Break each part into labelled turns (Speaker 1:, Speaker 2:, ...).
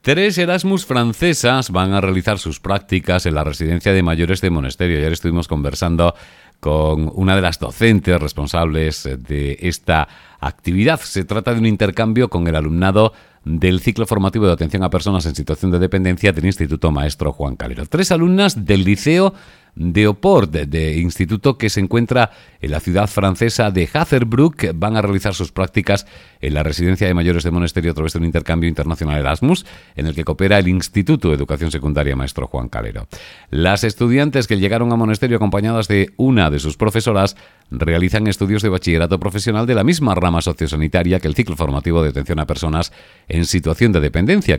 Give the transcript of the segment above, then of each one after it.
Speaker 1: 3 Erasmus francesas van a realizar sus prácticas en la residencia de mayores de Monesterio. Ayer estuvimos conversando con una de las docentes responsables de esta actividad. Se trata de un intercambio con el alumnado del ciclo formativo de atención a personas en situación de dependencia del Instituto Maestro Juan Calero. 3 alumnas del Liceo de Oport, de instituto que se encuentra en la ciudad francesa de Hazerbrook, van a realizar sus prácticas en la residencia de mayores de Monesterio a través de un intercambio internacional Erasmus en el que coopera el Instituto de Educación Secundaria Maestro Juan Calero. Las estudiantes que llegaron a Monesterio acompañadas de una de sus profesoras realizan estudios de bachillerato profesional de la misma rama sociosanitaria que el ciclo formativo de atención a personas en situación de dependencia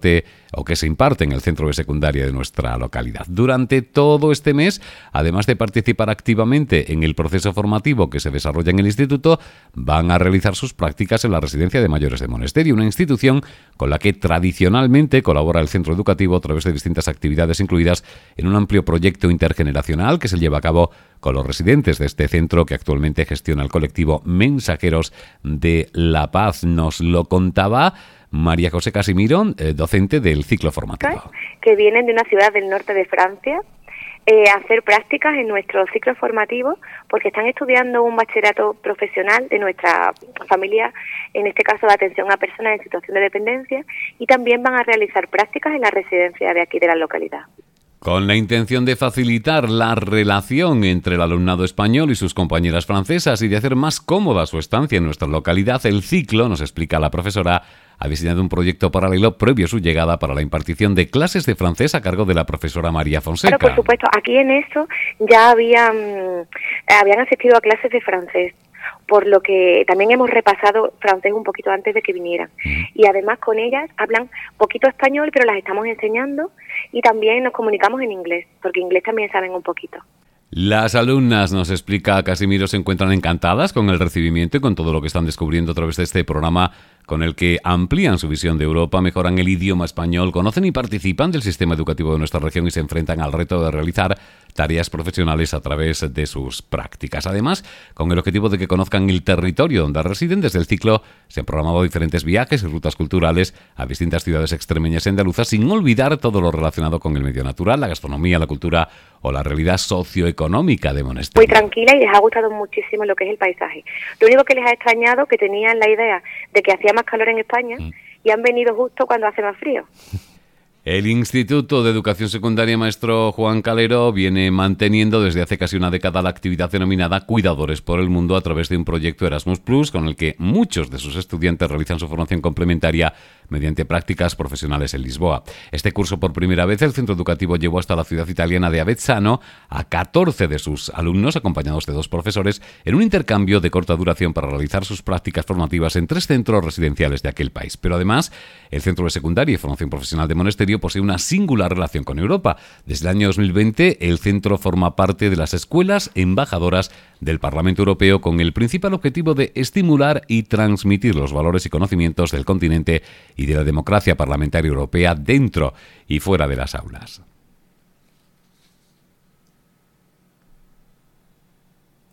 Speaker 1: que se imparte en el centro de secundaria de nuestra localidad. Durante todo este mes, además de participar activamente en el proceso formativo que se desarrolla en el instituto, van a realizar sus prácticas en la residencia de mayores de Monesterio, una institución con la que tradicionalmente colabora el centro educativo a través de distintas actividades incluidas en un amplio proyecto intergeneracional que se lleva a cabo con los residentes de este centro que actualmente gestiona el colectivo Mensajeros de la Paz. Nos lo contaba María José Casimiro, docente del ciclo formativo.
Speaker 2: Que vienen de una ciudad del norte de Francia a hacer prácticas en nuestro ciclo formativo porque están estudiando un bachillerato profesional de nuestra familia, en este caso de atención a personas en situación de dependencia, y también van a realizar prácticas en la residencia de aquí de la localidad.
Speaker 1: Con la intención de facilitar la relación entre el alumnado español y sus compañeras francesas y de hacer más cómoda su estancia en nuestra localidad, el ciclo, nos explica la profesora, ha diseñado un proyecto paralelo previo a su llegada para la impartición de clases de francés a cargo de la profesora María Fonseca.
Speaker 2: Claro, por supuesto, aquí en eso ya habían asistido a clases de francés, por lo que también hemos repasado francés un poquito antes de que vinieran. Y además con ellas hablan poquito español, pero las estamos enseñando y también nos comunicamos en inglés, porque inglés también saben un poquito.
Speaker 1: Las alumnas, nos explica Casimiro, se encuentran encantadas con el recibimiento y con todo lo que están descubriendo a través de este programa con el que amplían su visión de Europa, mejoran el idioma español, conocen y participan del sistema educativo de nuestra región y se enfrentan al reto de realizar tareas profesionales a través de sus prácticas. Además, con el objetivo de que conozcan el territorio donde residen, desde el ciclo se han programado diferentes viajes y rutas culturales a distintas ciudades extremeñas y andaluzas, sin olvidar todo lo relacionado con el medio natural, la gastronomía, la cultura o la realidad socioeconómica de Monesterio.
Speaker 2: Muy tranquila y les ha gustado muchísimo lo que es el paisaje. Lo único que les ha extrañado que tenían la idea de que hacía más calor en España y han venido justo cuando hace más frío.
Speaker 1: El Instituto de Educación Secundaria Maestro Juan Calero viene manteniendo desde hace casi una década la actividad denominada Cuidadores por el Mundo a través de un proyecto Erasmus Plus con el que muchos de sus estudiantes realizan su formación complementaria mediante prácticas profesionales en Lisboa. Este curso, por primera vez, el centro educativo llevó hasta la ciudad italiana de Avezzano a 14 de sus alumnos, acompañados de 2 profesores, en un intercambio de corta duración para realizar sus prácticas formativas en 3 centros residenciales de aquel país. Pero además, el Centro de Secundaria y Formación Profesional de Monesterio posee una singular relación con Europa. Desde el año 2020, el centro forma parte de las escuelas embajadoras del Parlamento Europeo con el principal objetivo de estimular y transmitir los valores y conocimientos del continente y de la democracia parlamentaria europea dentro y fuera de las aulas.